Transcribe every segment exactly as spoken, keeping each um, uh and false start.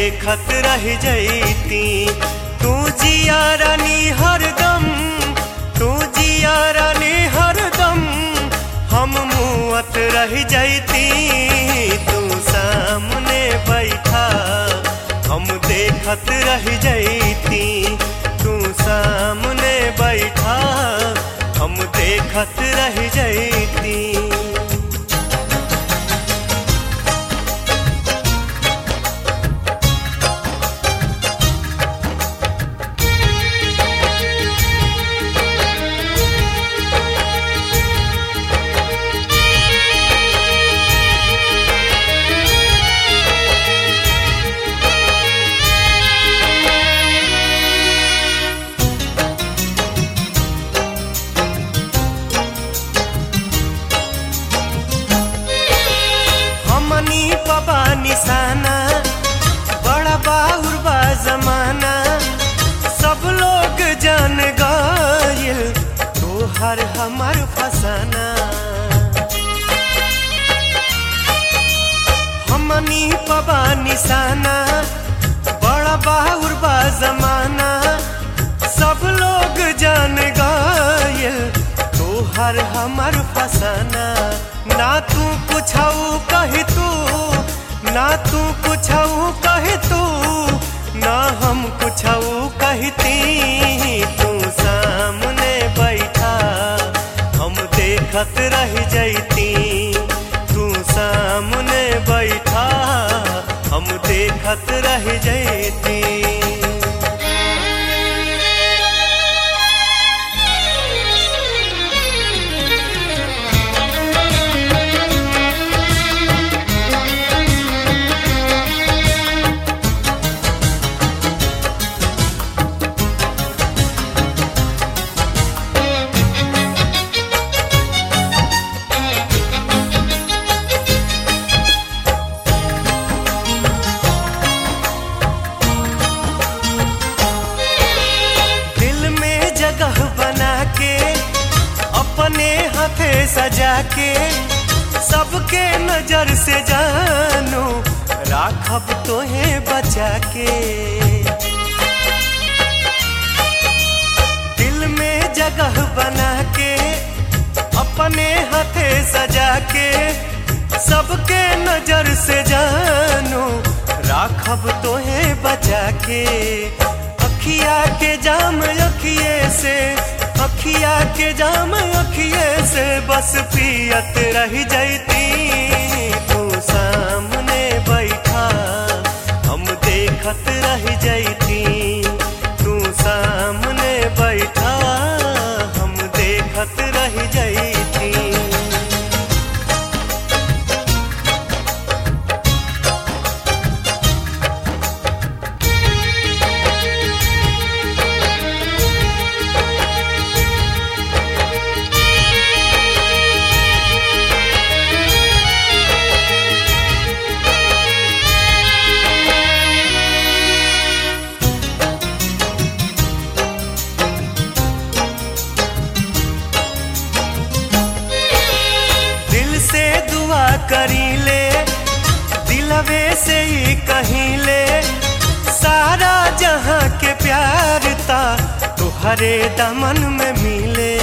देखत रह जैती। तू जिया रानी हरदम, तू जिया रानी हरदम, हम मुअत रह जैती। तू सामने बैठा हम देखत रह जैती। तू सामने बैठा हम देखत रह जैती। पबा निशाना बड़ा बाहुर बा जमाना, सब लोग जान गइल तोहर हमर फसाना। हमनी पबा निशाना बड़ा बाहुर बा जमाना, सब लोग जान गइल तोहर हमर फसाना। ना तू कुछऊ कही तू, ना तू कुछऊ कही तू, ना हम कुछऊ कहती। तू सामने बैठा हम देखत रह जैती। तू सामने बैठा हम देखत रह जैती। अपने हाथे सजा के सबके नजर से जानू राखब तोहे बचा के। दिल में जगह बना के अपने हाथे सजा के सबके नजर से जानू राखब तोहे बचा के। अखिया के जाम अखिए से, अखिया के जाम अखिए से बस पियत रह जैती। तू सामने बैठा हम देखत रह जैती। तू सामने बैठा हम देखत रह जैती। करी ले दिलवे से ही कहीं ले, सारा जहां के प्यार ता तुहरे दामन में मिले।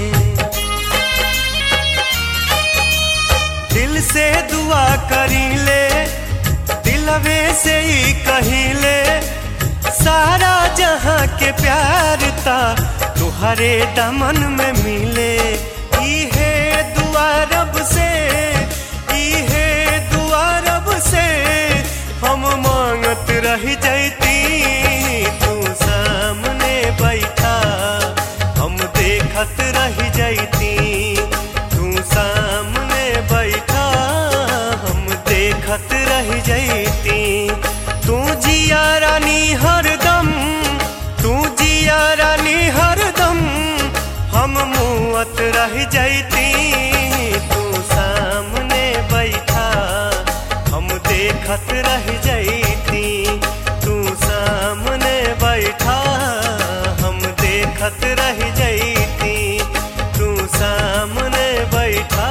दिल से दुआ करी ले दिलवे से ही कहीं ले, सारा जहां के प्यार ता तुहरे दामन में मिले। इहे दुआ रब से, इहे दुआ रब से हम मांगत रह जैती। तू सामने बैठा हम देखत रह जैती। तू सामने बैठा हम देखत रह जैती। तू जिया रानी हरदम, तू जिया रानी हरदम, हम मुअत रह जैती। तू सामने बैठा हम देखत रह जैती। तू सामने बैठा हम देखत रह जैती। तू सामने बैठा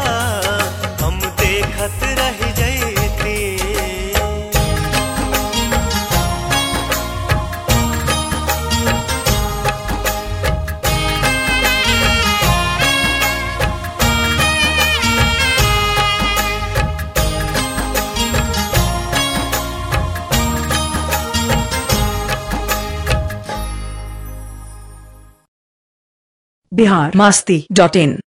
हम देखत रह जैती। बिहार मस्ती डॉट इन।